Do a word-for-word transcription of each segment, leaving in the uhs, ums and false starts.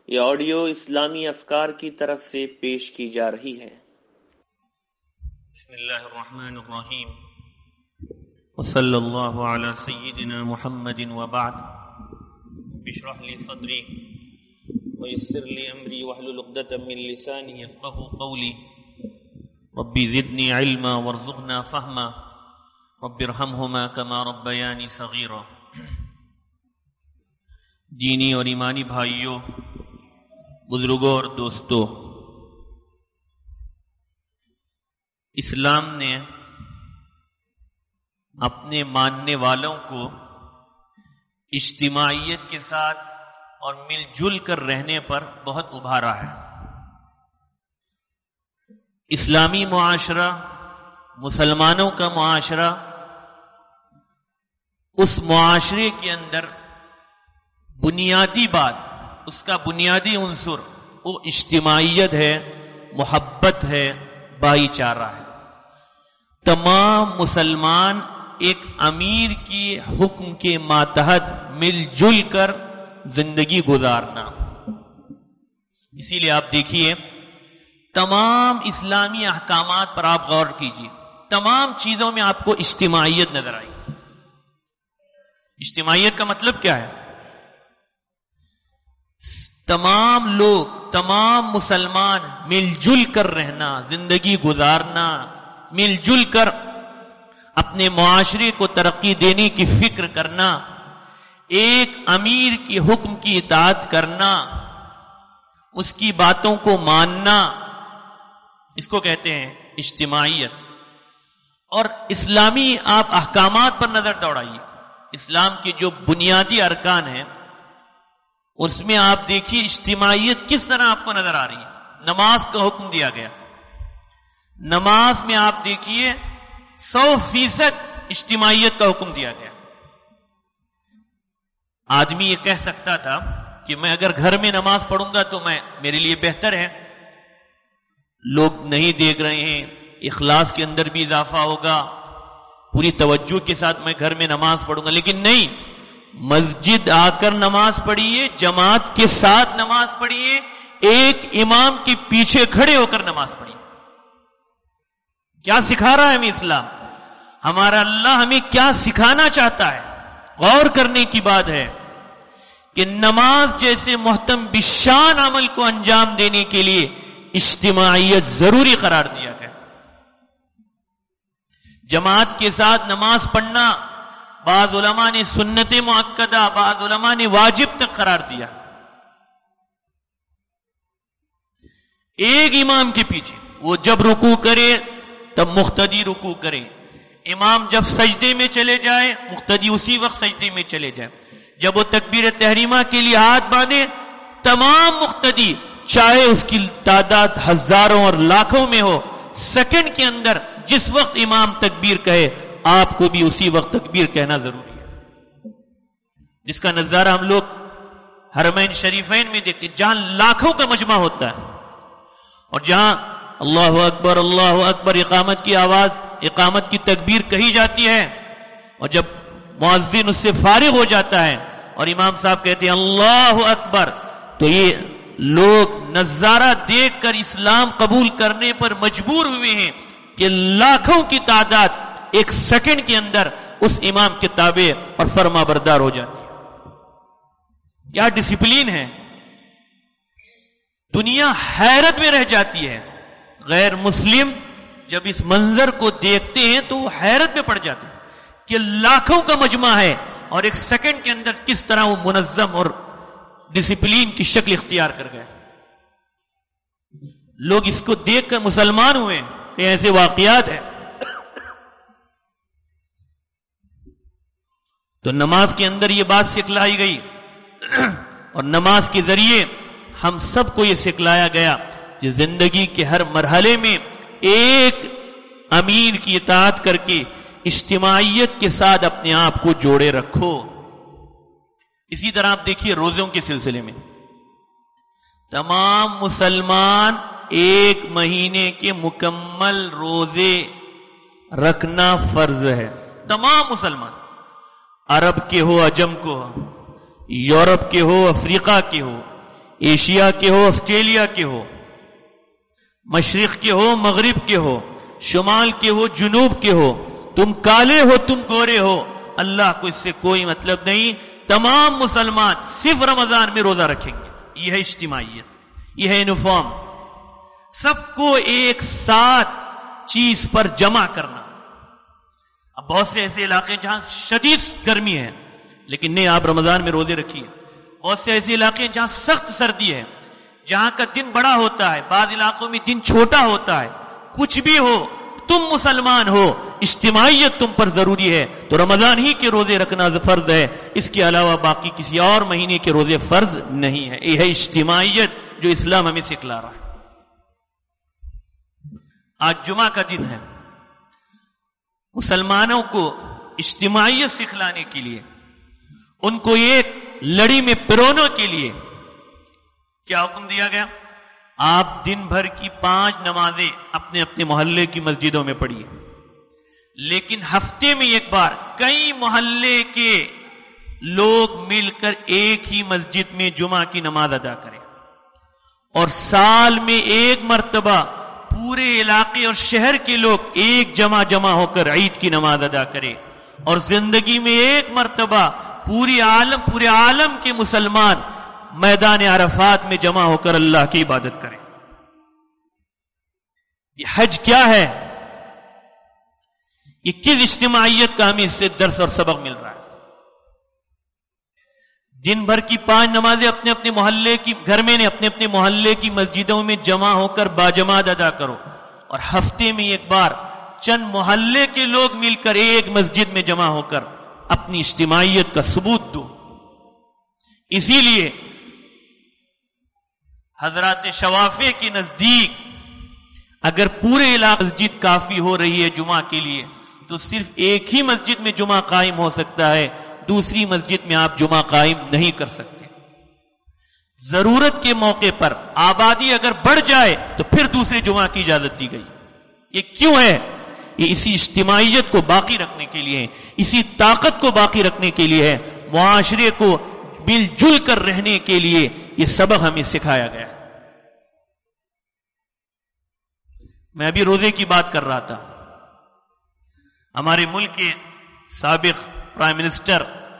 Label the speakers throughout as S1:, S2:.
S1: یہ آڈیو اسلامی افکار کی طرف سے پیش کی جا رہی ہے۔
S2: بسم اللہ الرحمن الرحیم وصلی اللہ علی سیدنا محمد وبعد اشرح لی صدری ویسر لی امری واحلل عقدۃ من لسانی یفقهوا قولی ربی زدنی علما وارزقنا فہما رب ارحمہما کما ربیانی صغیرا۔ دینی اور ایمانی بھائیوں، بزرگوں اور دوستوں، اسلام نے اپنے ماننے والوں کو اجتماعیت کے ساتھ اور مل جل کر رہنے پر بہت ابھارا ہے۔ اسلامی معاشرہ، مسلمانوں کا معاشرہ، اس معاشرے کے اندر بنیادی بات، اس کا بنیادی عنصر وہ اجتماعیت ہے، محبت ہے، بھائی چارہ ہے۔ تمام مسلمان ایک امیر کی حکم کے ماتحت مل جل کر زندگی گزارنا۔ اسی لیے آپ دیکھیے تمام اسلامی احکامات پر آپ غور کیجیے، تمام چیزوں میں آپ کو اجتماعیت نظر آئی۔ اجتماعیت کا مطلب کیا ہے؟ تمام لوگ، تمام مسلمان مل جل کر رہنا، زندگی گزارنا، مل جل کر اپنے معاشرے کو ترقی دینے کی فکر کرنا، ایک امیر کی حکم کی اطاعت کرنا، اس کی باتوں کو ماننا، اس کو کہتے ہیں اجتماعیت۔ اور اسلامی آپ احکامات پر نظر دوڑائیے، اسلام کے جو بنیادی ارکان ہیں اس میں آپ دیکھیے اجتماعیت کس طرح آپ کو نظر آ رہی ہے۔ نماز کا حکم دیا گیا، نماز میں آپ دیکھیے سو فیصد اجتماعیت کا حکم دیا گیا۔ آدمی یہ کہہ سکتا تھا کہ میں اگر گھر میں نماز پڑھوں گا تو میں میرے لیے بہتر ہے، لوگ نہیں دیکھ رہے ہیں، اخلاص کے اندر بھی اضافہ ہوگا، پوری توجہ کے ساتھ میں گھر میں نماز پڑھوں گا۔ لیکن نہیں، مسجد آ کر نماز پڑھیے، جماعت کے ساتھ نماز پڑھیے، ایک امام کے پیچھے کھڑے ہو کر نماز پڑھیے۔ کیا سکھا رہا ہے ہمیں اسلام؟ ہمارا اللہ ہمیں کیا سکھانا چاہتا ہے؟ غور کرنے کی بات ہے کہ نماز جیسے محتم بشان عمل کو انجام دینے کے لیے اجتماعیت ضروری قرار دیا گیا۔ جماعت کے ساتھ نماز پڑھنا بعض علماء نے سنت مؤکدہ، بعض علماء نے واجب تک قرار دیا۔ ایک امام کے پیچھے، وہ جب رکوع کرے تب مقتدی رکوع کرے، امام جب سجدے میں چلے جائے مقتدی اسی وقت سجدے میں چلے جائے، جب وہ تکبیر تحریمہ کے لیے ہاتھ باندھے تمام مقتدی، چاہے اس کی تعداد ہزاروں اور لاکھوں میں ہو، سیکنڈ کے اندر جس وقت امام تکبیر کہے آپ کو بھی اسی وقت تکبیر کہنا ضروری ہے، جس کا نظارہ ہم لوگ حرمین شریفین میں دیکھتے ہیں، جہاں لاکھوں کا مجمع ہوتا ہے اور جہاں اللہ اکبر اللہ اکبر اقامت کی آواز، اقامت کی تکبیر کہی جاتی ہے، اور جب مؤذن اس سے فارغ ہو جاتا ہے اور امام صاحب کہتے ہیں اللہ اکبر، تو یہ لوگ نظارہ دیکھ کر اسلام قبول کرنے پر مجبور ہوئے ہیں کہ لاکھوں کی تعداد ایک سیکنڈ کے اندر اس امام کے تابع اور فرما بردار ہو جاتی ہے۔ کیا ڈسپلین ہے! دنیا حیرت میں رہ جاتی ہے، غیر مسلم جب اس منظر کو دیکھتے ہیں تو وہ حیرت میں پڑ جاتے ہیں کہ لاکھوں کا مجمع ہے اور ایک سیکنڈ کے اندر کس طرح وہ منظم اور ڈسپلین کی شکل اختیار کر گئے۔ لوگ اس کو دیکھ کر مسلمان ہوئے ہیں، کہ ایسے واقعات ہیں۔ تو نماز کے اندر یہ بات سکھلائی گئی اور نماز کے ذریعے ہم سب کو یہ سکھلایا گیا کہ زندگی کے ہر مرحلے میں ایک امیر کی اطاعت کر کے اجتماعیت کے ساتھ اپنے آپ کو جوڑے رکھو۔ اسی طرح آپ دیکھیے روزوں کے سلسلے میں تمام مسلمان ایک مہینے کے مکمل روزے رکھنا فرض ہے، تمام مسلمان، عرب کے ہو، عجم کو ہو، یورپ کے ہو، افریقہ کے ہو، ایشیا کے ہو، آسٹریلیا کے ہو، مشرق کے ہو، مغرب کے ہو، شمال کے ہو، جنوب کے ہو، تم کالے ہو، تم گورے ہو، اللہ کو اس سے کوئی مطلب نہیں. تمام مسلمان صرف رمضان میں روزہ رکھیں گے. یہ ہے اجتماعیت، یہ ہے یونیفارم، سب کو ایک ساتھ چیز پر جمع کرنا. اب بہت سے ایسے علاقے جہاں شدید گرمی ہے لیکن نہیں، آپ رمضان میں روزے رکھیے. بہت سے ایسے علاقے جہاں سخت سردی ہے، جہاں کا دن بڑا ہوتا ہے، بعض علاقوں میں دن چھوٹا ہوتا ہے. کچھ بھی ہو، تم مسلمان ہو، اجتماعیت تم پر ضروری ہے، تو رمضان ہی کے روزے رکھنا فرض ہے. اس کے علاوہ باقی کسی اور مہینے کے روزے فرض نہیں ہے. یہ ہے اجتماعیت جو اسلام ہمیں سکھلا رہا ہے. آج جمعہ کا دن ہے. مسلمانوں کو اجتماعیت سکھلانے کے لیے، ان کو ایک لڑی میں پرونے کے لیے کیا حکم دیا گیا؟ آپ دن بھر کی پانچ نمازیں اپنے اپنے محلے کی مسجدوں میں پڑھیے، لیکن ہفتے میں ایک بار کئی محلے کے لوگ مل کر ایک ہی مسجد میں جمعہ کی نماز ادا کریں، اور سال میں ایک مرتبہ پورے علاقے اور شہر کے لوگ ایک جمع جمع ہو کر عید کی نماز ادا کریں، اور زندگی میں ایک مرتبہ پوری عالم پورے عالم کے مسلمان میدان عرفات میں جمع ہو کر اللہ کی عبادت کریں. یہ حج کیا ہے؟ یہ کس اجتماعیت کا ہمیں اس سے درس اور سبق مل رہا ہے؟ دن بھر کی پانچ نمازیں اپنے اپنے محلے کی گھر میں نے اپنے اپنے محلے کی مسجدوں میں جمع ہو کر باجماعت ادا کرو، اور ہفتے میں ایک بار چند محلے کے لوگ مل کر ایک مسجد میں جمع ہو کر اپنی اجتماعیت کا ثبوت دو. اسی لیے حضرات شوافے کے نزدیک اگر پورے علاقے مسجد کافی ہو رہی ہے جمعہ کے لیے، تو صرف ایک ہی مسجد میں جمعہ قائم ہو سکتا ہے، دوسری مسجد میں آپ جمعہ قائم نہیں کر سکتے. ضرورت کے موقع پر آبادی اگر بڑھ جائے تو پھر دوسرے جمعہ کی اجازت دی گئی. یہ کیوں ہے؟ یہ اسی اجتماعیت کو باقی رکھنے کے لیے ہے، اسی طاقت کو باقی رکھنے کے لیے ہے، معاشرے کو مل جل کر رہنے کے لیے یہ سبق ہمیں سکھایا گیا. میں ابھی روزے کی بات کر رہا تھا. ہمارے ملک کے سابق پرائم منسٹر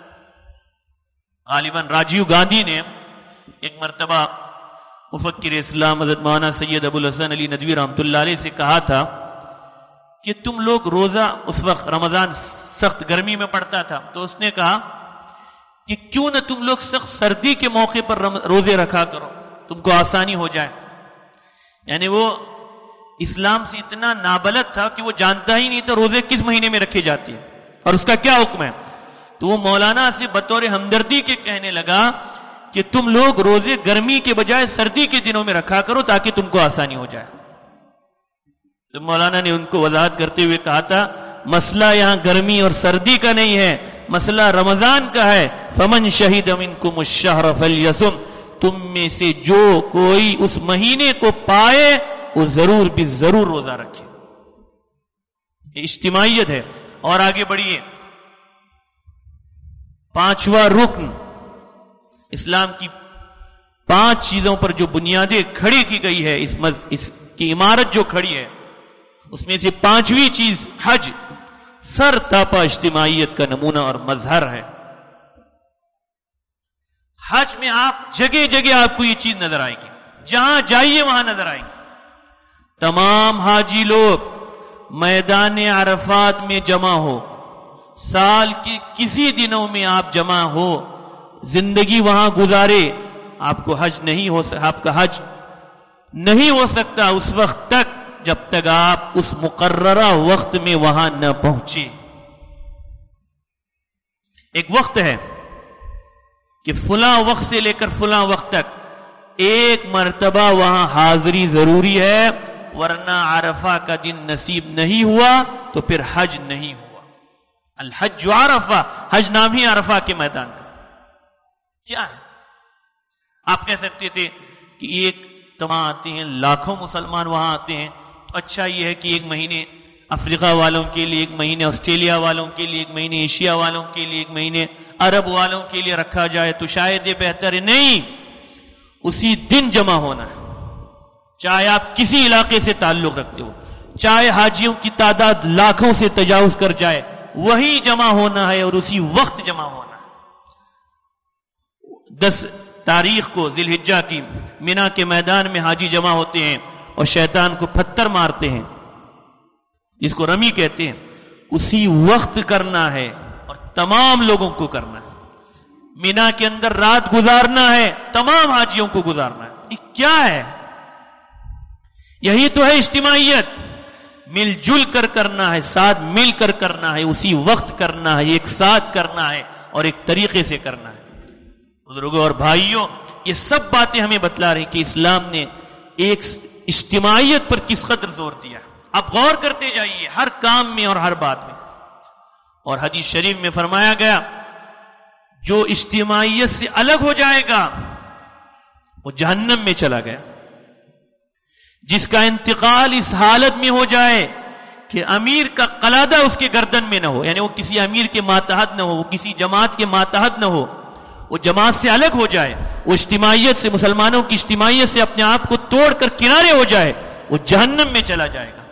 S2: غالباً راجیو گاندھی نے ایک مرتبہ مفکر اسلام حضرت مولانا سید ابو الحسن علی ندوی رحمۃ اللہ علیہ سے کہا تھا کہ تم لوگ روزہ، اس وقت رمضان سخت گرمی میں پڑتا تھا، تو اس نے کہا کہ کیوں نہ تم لوگ سخت سردی کے موقع پر روزے رکھا کرو، تم کو آسانی ہو جائے. یعنی وہ اسلام سے اتنا نابلد تھا کہ وہ جانتا ہی نہیں تھا روزے کس مہینے میں رکھے جاتے ہیں اور اس کا کیا حکم ہے. تو وہ مولانا سے بطور ہمدردی کے کہنے لگا کہ تم لوگ روزے گرمی کے بجائے سردی کے دنوں میں رکھا کرو تاکہ تم کو آسانی ہو جائے. تو مولانا نے ان کو وضاحت کرتے ہوئے کہا تھا مسئلہ یہاں گرمی اور سردی کا نہیں ہے، مسئلہ رمضان کا ہے. فمن شہد منکم الشہر فلیصم، تم میں سے جو کوئی اس مہینے کو پائے وہ ضرور بھی ضرور روزہ رکھے. یہ اجتماعیت ہے. اور آگے بڑھیے. پانچواں رکن، اسلام کی پانچ چیزوں پر جو بنیادیں کھڑی کی گئی ہے، اس, مز... اس کی عمارت جو کھڑی ہے، اس میں سے پانچویں چیز حج، سر تاپا اجتماعیت کا نمونہ اور مظہر ہے. حج میں آپ جگہ جگہ آپ کو یہ چیز نظر آئے گی، جہاں جائیے وہاں نظر آئیں گے. تمام حاجی لوگ میدان عرفات میں جمع ہو، سال کے کسی دنوں میں آپ جمع ہو، زندگی وہاں گزارے، آپ کو حج نہیں ہو سکتا، آپ کا حج نہیں ہو سکتا اس وقت تک جب تک آپ اس مقررہ وقت میں وہاں نہ پہنچے. ایک وقت ہے کہ فلاں وقت سے لے کر فلاں وقت تک ایک مرتبہ وہاں حاضری ضروری ہے، ورنہ عرفہ کا دن نصیب نہیں ہوا تو پھر حج نہیں ہوا. الحج عرفہ، حج نام ہی عرفہ کے میدان کا. کیا ہے؟ آپ کہہ سکتے تھے کہ ایک تمام آتے ہیں، لاکھوں مسلمان وہاں آتے ہیں، تو اچھا یہ ہے کہ ایک مہینے افریقہ والوں کے لیے، ایک مہینے آسٹریلیا والوں کے لیے، ایک مہینے ایشیا والوں کے لیے، ایک مہینے عرب والوں کے لیے رکھا جائے تو شاید یہ بہتر ہے. نہیں، اسی دن جمع ہونا ہے، چاہے آپ کسی علاقے سے تعلق رکھتے ہو، چاہے حاجیوں کی تعداد لاکھوں سے تجاوز کر جائے، وہی جمع ہونا ہے اور اسی وقت جمع ہونا ہے۔ دس تاریخ کو ذی الحجہ کی مینا کے میدان میں حاجی جمع ہوتے ہیں اور شیطان کو پتھر مارتے ہیں، جس کو رمی کہتے ہیں، اسی وقت کرنا ہے اور تمام لوگوں کو کرنا ہے۔ مینا کے اندر رات گزارنا ہے، تمام حاجیوں کو گزارنا ہے۔ یہ کیا ہے؟ یہی تو ہے اجتماعیت، مل جل کر کرنا ہے، ساتھ مل کر کرنا ہے، اسی وقت کرنا ہے، ایک ساتھ کرنا ہے اور ایک طریقے سے کرنا ہے۔ بزرگوں اور بھائیوں، یہ سب باتیں ہمیں بتلا رہی کہ اسلام نے ایک اجتماعیت پر کس قدر زور دیا۔ آپ غور کرتے جائیے ہر کام میں اور ہر بات میں۔ اور حدیث شریف میں فرمایا گیا، جو اجتماعیت سے الگ ہو جائے گا وہ جہنم میں چلا گیا۔ جس کا انتقال اس حالت میں ہو جائے کہ امیر کا قلادہ اس کے گردن میں نہ ہو، یعنی وہ کسی امیر کے ماتحت نہ ہو، وہ کسی جماعت کے ماتحت نہ ہو، وہ جماعت سے الگ ہو جائے، وہ اجتماعیت سے، مسلمانوں کی اجتماعیت سے اپنے آپ کو توڑ کر کنارے ہو جائے، وہ جہنم میں چلا جائے گا۔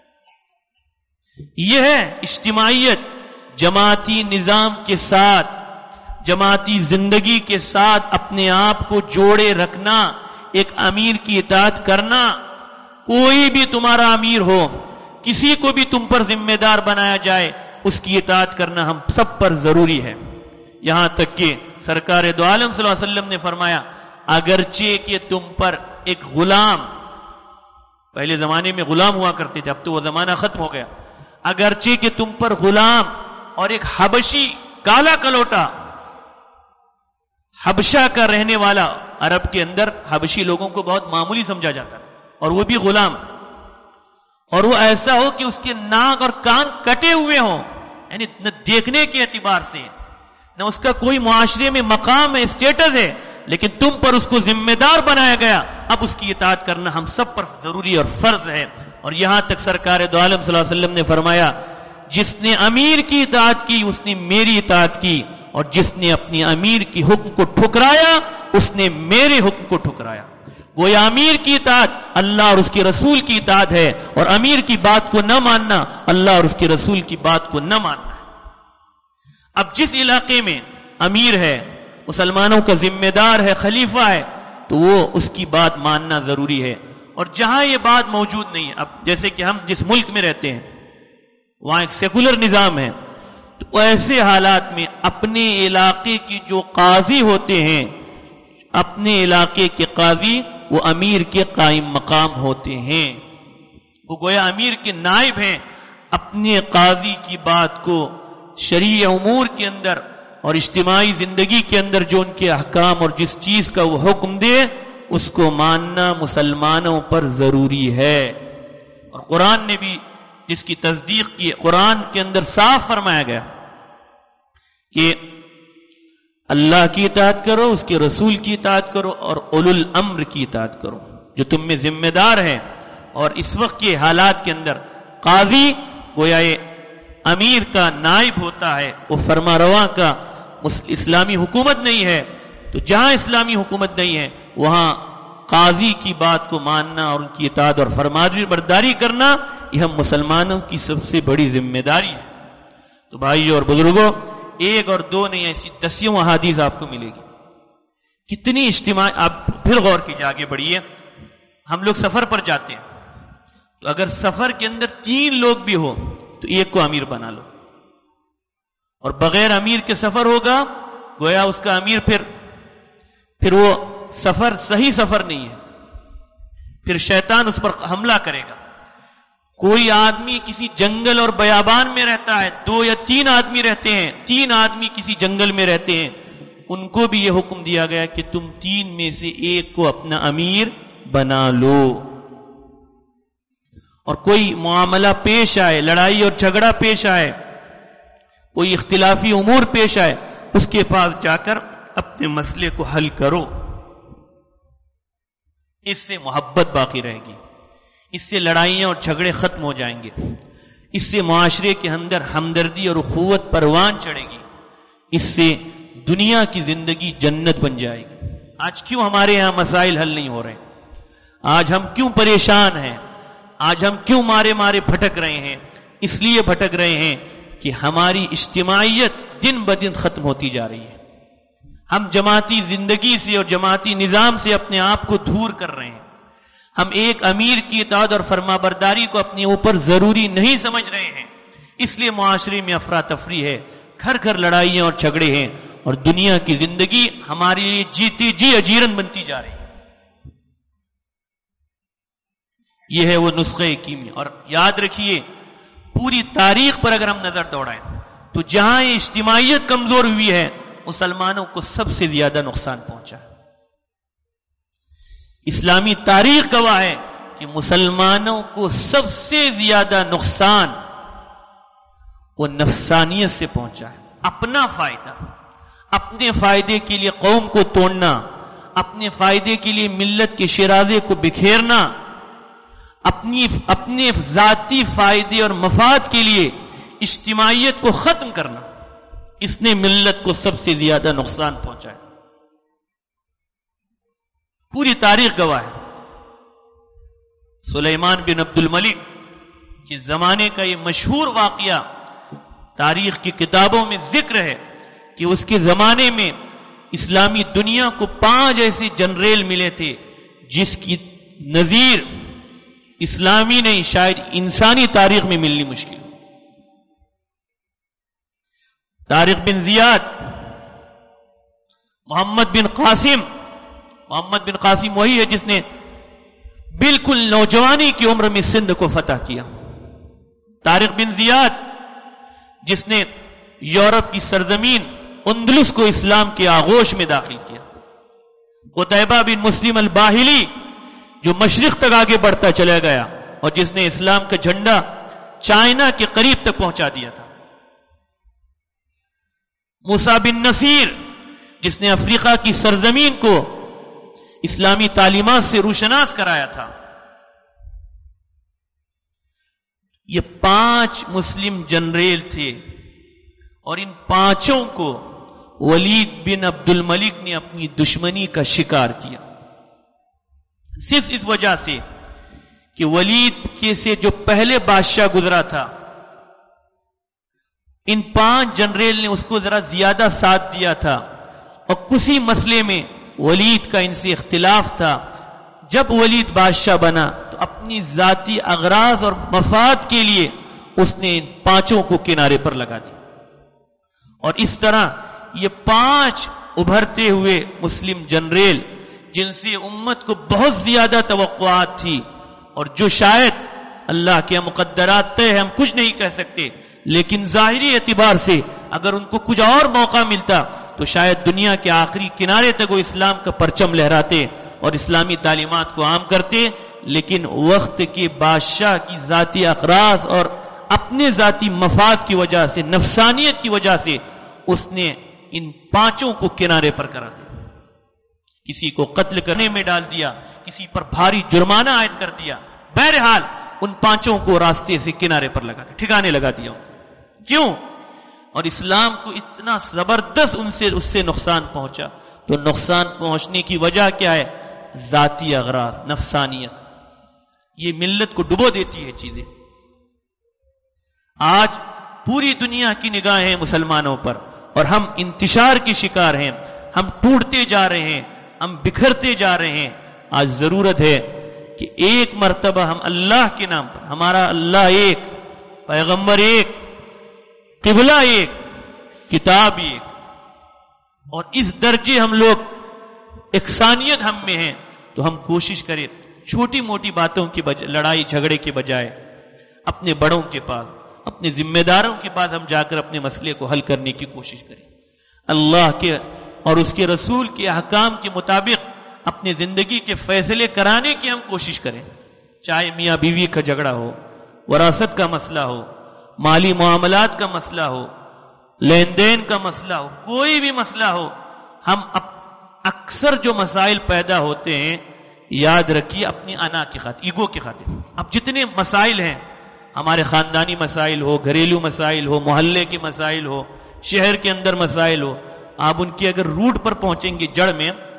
S2: یہ ہے اجتماعیت، جماعتی نظام کے ساتھ، جماعتی زندگی کے ساتھ اپنے آپ کو جوڑے رکھنا، ایک امیر کی اطاعت کرنا۔ کوئی بھی تمہارا امیر ہو، کسی کو بھی تم پر ذمہ دار بنایا جائے، اس کی اطاعت کرنا ہم سب پر ضروری ہے۔ یہاں تک کہ سرکار دو عالم صلی اللہ علیہ وسلم نے فرمایا، اگرچہ کہ تم پر ایک غلام، پہلے زمانے میں غلام ہوا کرتے تھے، اب تو وہ زمانہ ختم ہو گیا، اگرچہ کہ تم پر غلام اور ایک حبشی کالا کلوٹا، حبشہ کا رہنے والا، عرب کے اندر حبشی لوگوں کو بہت معمولی سمجھا جاتا ہے، اور وہ بھی غلام، اور وہ ایسا ہو کہ اس کے ناک اور کان کٹے ہوئے ہوں، یعنی نہ دیکھنے کے اعتبار سے، نہ اس کا کوئی معاشرے میں مقام ہے، اسٹیٹس ہے، لیکن تم پر اس کو ذمہ دار بنایا گیا، اب اس کی اطاعت کرنا ہم سب پر ضروری اور فرض ہے۔ اور یہاں تک سرکار دو عالم صلی اللہ علیہ وسلم نے فرمایا، جس نے امیر کی اطاعت کی اس نے میری اطاعت کی، اور جس نے اپنی امیر کی حکم کو ٹھکرایا اس نے میرے حکم کو ٹھکرایا۔ گویا امیر کی اطاعت اللہ اور اس کے رسول کی اطاعت ہے، اور امیر کی بات کو نہ ماننا اللہ اور اس کے رسول کی بات کو نہ ماننا ہے۔ اب جس علاقے میں امیر ہے، مسلمانوں کا ذمہ دار ہے، خلیفہ ہے، تو وہ اس کی بات ماننا ضروری ہے۔ اور جہاں یہ بات موجود نہیں ہے، اب جیسے کہ ہم جس ملک میں رہتے ہیں وہاں ایک سیکولر نظام ہے، تو ایسے حالات میں اپنے علاقے کی جو قاضی ہوتے ہیں، اپنے علاقے کے قاضی وہ امیر کے قائم مقام ہوتے ہیں، وہ گویا امیر کے نائب ہیں۔ اپنے قاضی کی بات کو شرعی امور کے اندر اور اجتماعی زندگی کے اندر جو ان کے احکام اور جس چیز کا وہ حکم دے اس کو ماننا مسلمانوں پر ضروری ہے۔ اور قرآن نے بھی جس کی تصدیق کی، قرآن کے اندر صاف فرمایا گیا کہ اللہ کی اطاعت کرو، اس کے رسول کی اطاعت کرو، اور اولو الامر کی اطاعت کرو، جو تم میں ذمہ دار ہے۔ اور اس وقت کے حالات کے اندر قاضی گویا یہ امیر کا نائب ہوتا ہے، وہ فرما رواں کا اسلامی حکومت نہیں ہے، تو جہاں اسلامی حکومت نہیں ہے وہاں قاضی کی بات کو ماننا اور ان کی اطاعت اور فرمانبرداری برداری کرنا یہ ہم مسلمانوں کی سب سے بڑی ذمہ داری ہے۔ تو بھائیو اور بزرگوں، ایک اور دو نہیں ایسی دسیوں احادیث آپ کو ملے گی۔ کتنی اجتماع، آپ پھر غور کیجیے، آگے بڑھیے۔ ہم لوگ سفر پر جاتے ہیں تو اگر سفر کے اندر تین لوگ بھی ہو تو ایک کو امیر بنا لو، اور بغیر امیر کے سفر ہوگا گویا اس کا امیر پھر پھر وہ سفر صحیح سفر نہیں ہے، پھر شیطان اس پر حملہ کرے گا۔ کوئی آدمی کسی جنگل اور بیابان میں رہتا ہے، دو یا تین آدمی رہتے ہیں، تین آدمی کسی جنگل میں رہتے ہیں، ان کو بھی یہ حکم دیا گیا کہ تم تین میں سے ایک کو اپنا امیر بنا لو۔ اور کوئی معاملہ پیش آئے، لڑائی اور جھگڑا پیش آئے، کوئی اختلافی امور پیش آئے، اس کے پاس جا کر اپنے مسئلے کو حل کرو۔ اس سے محبت باقی رہے گی، اس سے لڑائیاں اور جھگڑے ختم ہو جائیں گے، اس سے معاشرے کے اندر ہمدردی اور اخوت پروان چڑھے گی، اس سے دنیا کی زندگی جنت بن جائے گی۔ آج کیوں ہمارے یہاں مسائل حل نہیں ہو رہے؟ آج ہم کیوں پریشان ہیں؟ آج ہم کیوں مارے مارے بھٹک رہے ہیں؟ اس لیے بھٹک رہے ہیں کہ ہماری اجتماعیت دن بدن ختم ہوتی جا رہی ہے. ہم جماعتی زندگی سے اور جماعتی نظام سے اپنے آپ کو دور کر رہے ہیں. ہم ایک امیر کی اطاعت اور فرما برداری کو اپنے اوپر ضروری نہیں سمجھ رہے ہیں. اس لیے معاشرے میں افراتفری ہے، گھر گھر لڑائیاں اور جھگڑے ہیں، اور دنیا کی زندگی ہمارے لیے جیتی جی اجیرن بنتی جا رہی ہے. یہ ہے وہ نسخہ کیمیا. اور یاد رکھیے، پوری تاریخ پر اگر ہم نظر دوڑائیں تو جہاں یہ اجتماعیت کمزور ہوئی ہے، مسلمانوں کو سب سے زیادہ نقصان پہنچا. اسلامی تاریخ گواہ ہے کہ مسلمانوں کو سب سے زیادہ نقصان وہ نفسانیت سے پہنچا ہے. اپنا فائدہ، اپنے فائدے کے لیے قوم کو توڑنا، اپنے فائدے کے لیے ملت کے شیرازے کو بکھیرنا، اپنی اپنے ذاتی فائدے اور مفاد کے لیے اجتماعیت کو ختم کرنا، اس نے ملت کو سب سے زیادہ نقصان پہنچایا. پوری تاریخ گواہ ہے. سلیمان بن عبد الملک کے زمانے کا یہ مشہور واقعہ تاریخ کی کتابوں میں ذکر ہے کہ اس کے زمانے میں اسلامی دنیا کو پانچ ایسے جنریل ملے تھے جس کی نظیر اسلامی نہیں شاید انسانی تاریخ میں ملنی مشکل. طارق بن زیاد، محمد بن قاسم. محمد بن قاسم وہی ہے جس نے بالکل نوجوانی کی عمر میں سندھ کو فتح کیا. طارق بن زیاد جس نے یورپ کی سرزمین اندلس کو اسلام کے آغوش میں داخل کیا. قتیبہ بن مسلم الباہلی جو مشرق تک آگے بڑھتا چلا گیا اور جس نے اسلام کا جھنڈا چائنا کے قریب تک پہنچا دیا تھا. موسیٰ بن نصیر جس نے افریقہ کی سرزمین کو اسلامی تعلیمات سے روشناس کرایا تھا. یہ پانچ مسلم جنریل تھے اور ان پانچوں کو ولید بن عبد الملک نے اپنی دشمنی کا شکار کیا، صرف اس وجہ سے کہ ولید کے سے جو پہلے بادشاہ گزرا تھا ان پانچ جنریل نے اس کو ذرا زیادہ ساتھ دیا تھا اور کسی مسئلے میں ولید کا ان سے اختلاف تھا. جب ولید بادشاہ بنا تو اپنی ذاتی اغراض اور مفاد کے لیے اس نے ان پانچوں کو کنارے پر لگا دیا. اور اس طرح یہ پانچ ابھرتے ہوئے مسلم جنریل جن سے امت کو بہت زیادہ توقعات تھی اور جو شاید اللہ کے مقدرات طے ہم کچھ نہیں کہہ سکتے، لیکن ظاہری اعتبار سے اگر ان کو کچھ اور موقع ملتا تو شاید دنیا کے آخری کنارے تک وہ اسلام کا پرچم لہراتے اور اسلامی تعلیمات کو عام کرتے. لیکن وقت کے بادشاہ کی ذاتی اغراض اور اپنے ذاتی مفاد کی وجہ سے، نفسانیت کی وجہ سے اس نے ان پانچوں کو کنارے پر کرا دیا. کسی کو قتل کرنے میں ڈال دیا، کسی پر بھاری جرمانہ عائد کر دیا. بہرحال ان پانچوں کو راستے سے کنارے پر لگا دیا، ٹھکانے لگا دیا. کیوں؟ اور اسلام کو اتنا زبردست ان سے اس سے نقصان پہنچا. تو نقصان پہنچنے کی وجہ کیا ہے؟ ذاتی اغراض، نفسانیت. یہ ملت کو ڈبو دیتی ہے چیزیں. آج پوری دنیا کی نگاہیں ہیں مسلمانوں پر اور ہم انتشار کے شکار ہیں. ہم ٹوٹتے جا رہے ہیں، ہم بکھرتے جا رہے ہیں. آج ضرورت ہے کہ ایک مرتبہ ہم اللہ کے نام پر، ہمارا اللہ ایک، پیغمبر ایک، قبلہ ایک، کتاب ایک، اور اس درجے ہم لوگ یکسانیت ہم میں ہیں تو ہم کوشش کریں چھوٹی موٹی باتوں کی بجائے، لڑائی جھگڑے کے بجائے اپنے بڑوں کے پاس، اپنے ذمہ داروں کے پاس ہم جا کر اپنے مسئلے کو حل کرنے کی کوشش کریں. اللہ کے اور اس کے رسول کے احکام کے مطابق اپنی زندگی کے فیصلے کرانے کی ہم کوشش کریں. چاہے میاں بیوی کا جھگڑا ہو، وراثت کا مسئلہ ہو، مالی معاملات کا مسئلہ ہو، لین دین کا مسئلہ ہو، کوئی بھی مسئلہ ہو. ہم اکثر جو مسائل پیدا ہوتے ہیں، یاد رکھیے اپنی انا کی خاطر، ایگو کی خاطر. اب جتنے مسائل ہیں، ہمارے خاندانی مسائل ہو، گھریلو مسائل ہو، محلے کے مسائل ہو، شہر کے اندر مسائل ہو، آپ ان کی اگر روٹ پر پہنچیں گے، جڑ میں،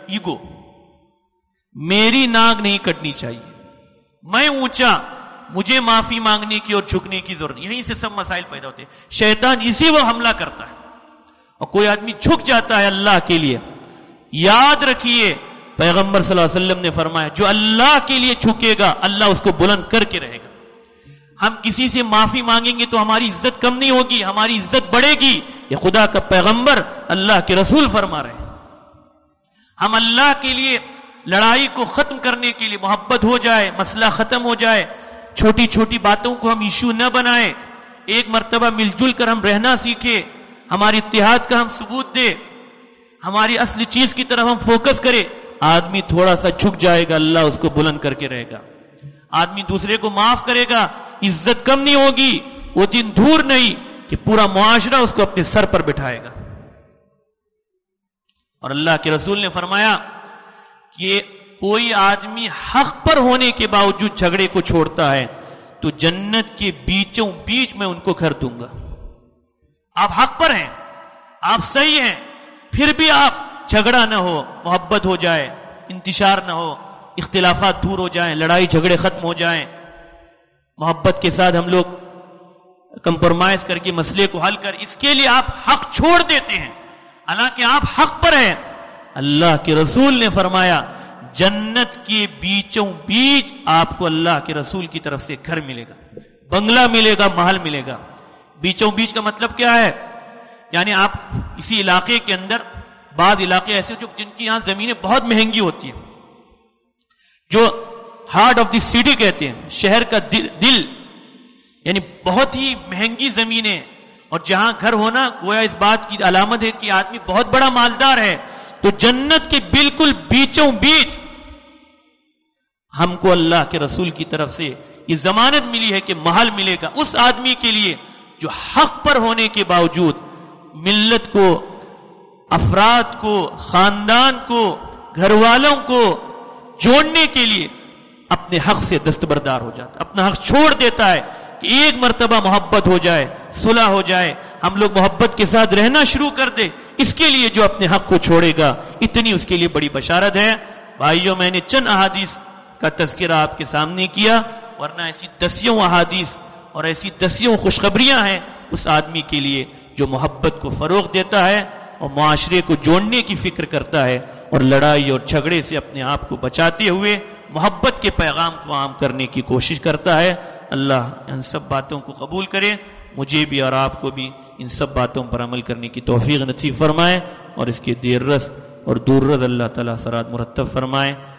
S2: ایگو. میری ناک نہیں کٹنی چاہیے, میں اونچا, مجھے معافی مانگنے کی اور جھکنے کی ضرورت. یہیں سے سب مسائل پیدا ہوتے ہیں. شیطان اسی وہ حملہ کرتا ہے. اور کوئی آدمی جھک جاتا ہے اللہ کے لیے, یاد رکھیے پیغمبر صلی اللہ علیہ وسلم نے فرمایا جو اللہ کے لیے جھکے گا اللہ اس کو بلند کر کے رہے گا. ہم کسی سے معافی مانگیں گے تو ہماری عزت کم نہیں ہوگی, ہماری عزت بڑھے گی. یہ خدا کا پیغمبر اللہ کے رسول فرما رہے ہیں. ہم اللہ کے لیے لڑائی کو ختم کرنے کے لیے, محبت ہو جائے, مسئلہ ختم ہو جائے, چھوٹی چھوٹی باتوں کو ہم ایشو نہ بنائیں, ایک مرتبہ مل جل کر ہم رہنا سیکھیں, ہماری اتحاد کا ہم ثبوت دیں, ہماری اصل چیز کی طرف ہم فوکس کریں. آدمی تھوڑا سا جھک جائے گا, اللہ اس کو بلند کر کے رہے گا. آدمی دوسرے کو معاف کرے گا, عزت کم نہیں ہوگی. وہ دن دور نہیں کہ پورا معاشرہ اس کو اپنے سر پر بٹھائے گا. اور اللہ کے رسول نے فرمایا کہ کوئی آدمی حق پر ہونے کے باوجود جھگڑے کو چھوڑتا ہے تو جنت کے بیچوں بیچ میں ان کو گھر دوں گا. آپ حق پر ہیں, آپ صحیح ہیں, پھر بھی آپ جھگڑا نہ ہو, محبت ہو جائے, انتشار نہ ہو, اختلافات دور ہو جائیں, لڑائی جھگڑے ختم ہو جائیں, محبت کے ساتھ ہم لوگ کمپرومائز کر کے مسئلے کو حل کر, اس کے لیے آپ حق چھوڑ دیتے ہیں حالانکہ آپ حق پر ہیں. اللہ کے رسول نے فرمایا جنت کے بیچوں بیچ آپ کو اللہ کے رسول کی طرف سے گھر ملے گا, بنگلہ ملے گا, محل ملے گا. بیچوں بیچ کا مطلب کیا ہے؟ یعنی آپ کسی علاقے کے اندر, بعض علاقے ایسے جو جن کی یہاں زمینیں بہت مہنگی ہوتی ہیں, جو ہارٹ آف دی سٹی کہتے ہیں, شہر کا دل, دل یعنی بہت ہی مہنگی زمینیں, اور جہاں گھر ہونا گویا اس بات کی علامت ہے کہ آدمی بہت بڑا مالدار ہے. تو جنت کے بالکل بیچوں بیچ ہم کو اللہ کے رسول کی طرف سے یہ ضمانت ملی ہے کہ محل ملے گا اس آدمی کے لیے جو حق پر ہونے کے باوجود ملت کو, افراد کو, خاندان کو, گھر والوں کو جوڑنے کے لیے اپنے حق سے دستبردار ہو جاتا, اپنا حق چھوڑ دیتا ہے کہ ایک مرتبہ محبت ہو جائے, صلح ہو جائے, ہم لوگ محبت کے ساتھ رہنا شروع کر دیں. اس کے لیے جو اپنے حق کو چھوڑے گا اتنی اس کے لیے بڑی بشارت ہے. بھائیوں, میں نے چند احادیث کا تذکرہ آپ کے سامنے کیا, ورنہ ایسی دسیوں احادیث اور ایسی دسیوں خوشخبریاں ہیں اس آدمی کے لیے جو محبت کو فروغ دیتا ہے اور معاشرے کو جوڑنے کی فکر کرتا ہے اور لڑائی اور جھگڑے سے اپنے آپ کو بچاتے ہوئے محبت کے پیغام کو عام کرنے کی کوشش کرتا ہے. اللہ ان سب باتوں کو قبول کرے, مجھے بھی اور آپ کو بھی ان سب باتوں پر عمل کرنے کی توفیق نصیب فرمائے, اور اس کے دیر رس اور دور رس اللہ تعالیٰ سرات مرتب فرمائے.